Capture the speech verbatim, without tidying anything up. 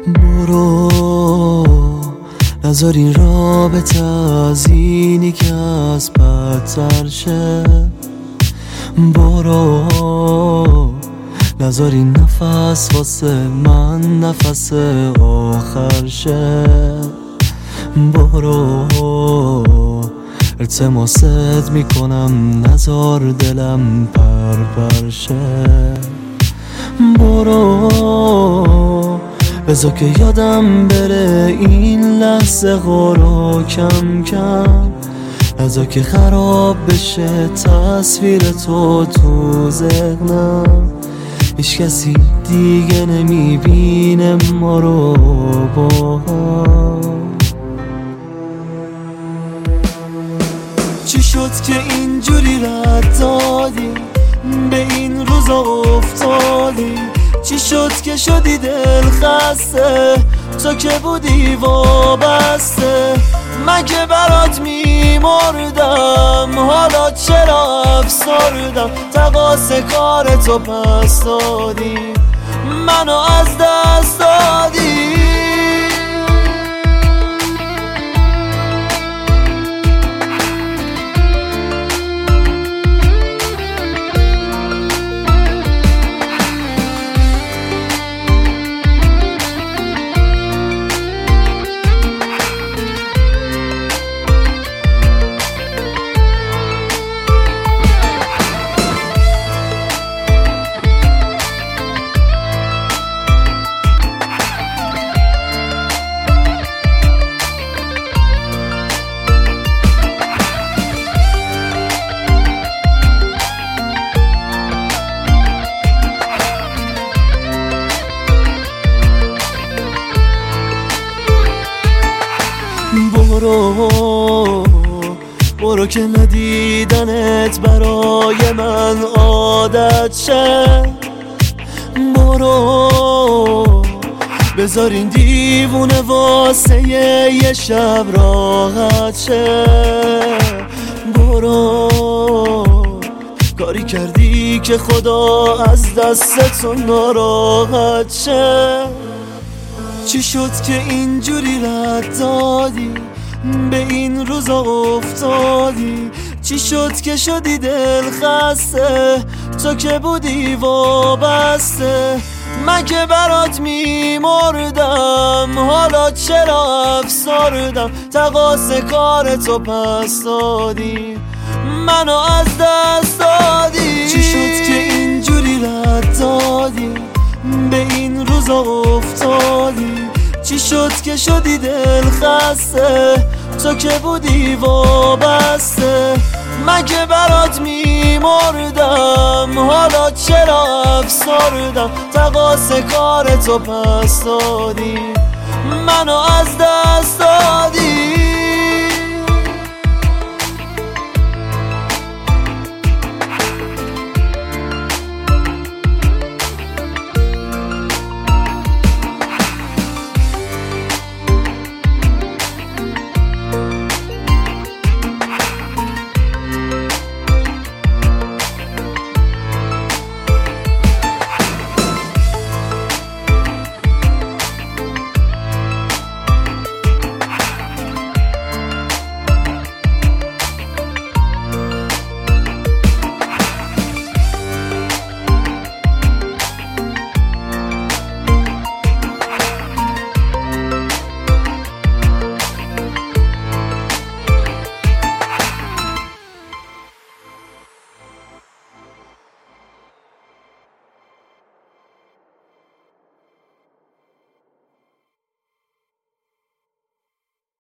برو نذار این رابطه از اینی که از بدتر شه. برو نذار این نفس واسه من نفس آخر شه. برو التماست میکنم نذار دلم پر پر شه. برو بذار که یادم بره این لحظه غورو کم کم. نذار که خراب بشه تصویر تو تو ذهنم. هیچ کسی دیگه نمیبینه ما رو با هم. چی شد که اینجوری رد دادی به این روزا افتادی؟ چی شد که شدی دل خسته تو که بودی وابسته؟ مگه برات میمردم حالا چرا افسردم؟ تقاص کار تو پس دادی منو از دست دادی. برو برو که ندیدنت برای من عادت شه. برو بذار این دیوونه واسه یه شب راحت شه. برو کاری کردی که خدا از دستتون ناراحت شه. چی شد که اینجوری رد دادی به این روزا افتادی؟ چی شد که شدی دل خسته تو که بودی وابسته؟ مگه برات میمردم حالا چرا افسردم؟ تقاص کار تو پس دادی منو از دست دادی. چی شد که اینجوری رد دادی به این روزا افتادی؟ چی شد که شدی دل خسته تو که بودی وابسته؟ مگه برات میمردم حالا چرا افسردم؟ تقاص کار تو پس دادی منو از دست دادی.